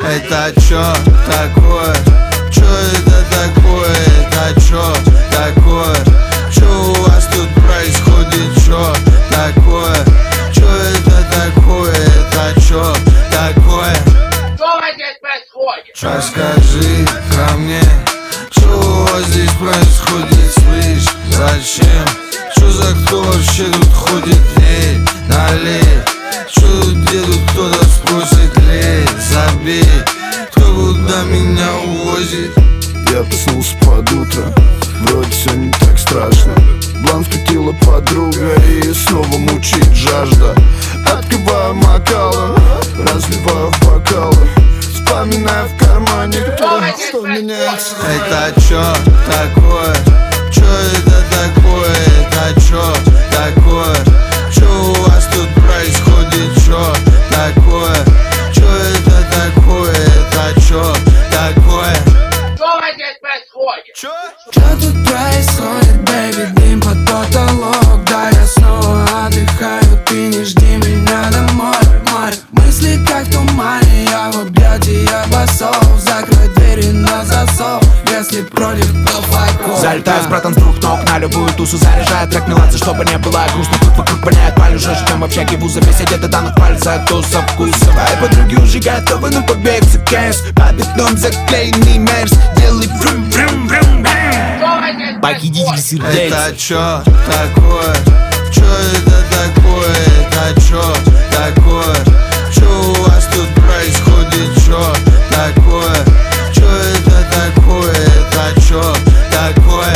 Это чё такое? Чё это такое? Это чё такое? Чё у вас тут происходит? Чё такое? Чё это такое? Это чё такое? Что здесь происходит? Расскажи ко мне, что у вас здесь происходит, слышь? Зачем? Что за кто вообще тут ходит? Эй, налей. Что тут делают, кто-то спросит, лей, забей. Кто куда меня увозит? Я проснулся под утро, вроде все не так страшно. Блан вкатила подруга и снова мучит жажда. Открываю макалом, разливаю в бокалы, вспоминаю в кармане, что меняется. Это чё такое? Чё это такое? Это чё такое? Чё у вас тут происходит? Чё такое? Чё это такое? Это чё такое? Что здесь происходит? Чё? Что тут происходит, бэйби? Дым под потолок. Да, я снова отдыхаю, ты не жди меня домой. Море мысли как в тумане, я в объятии, я босов. Закрой двери на засов, если против, то факов. Залетаю с братом с двух ног на любую тусу, заряжаю трек меладзе, чтобы не было грустно. Тут вокруг воняет паль, жестче, чем в общаге вуза. Все где-то танут пальцы, туса вкуса. Мои подруги уже готовы, ну побег за кэс. Под бетон заклеенный мерс, делай врум-врум-врум. Похититель сердец. Это чё такое? Чё это такое? Это чё такое? Чё у вас тут происходит? Чё такое? Чё это такое? Это чё такое?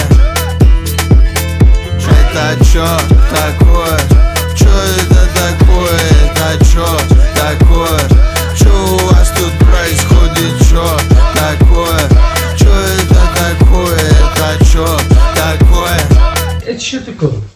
Это чё такое? Чё это такое? Это чё такое? Чё у вас тут происходит? Чё такое? Чё это такое? Это чё такое? Это что такое?